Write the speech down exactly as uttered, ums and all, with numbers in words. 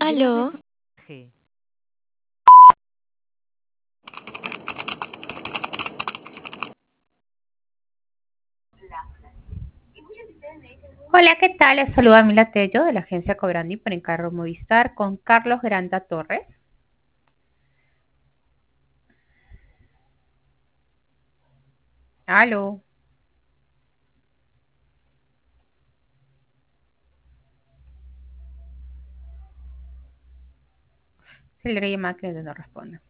Aló, Envíame tu mensaje. Hola, ¿qué tal? Les saluda Mila Tello de la agencia Cobrandi por Encargo Movistar con Carlos Granda Torres. Aló. Se le llamada que no responde.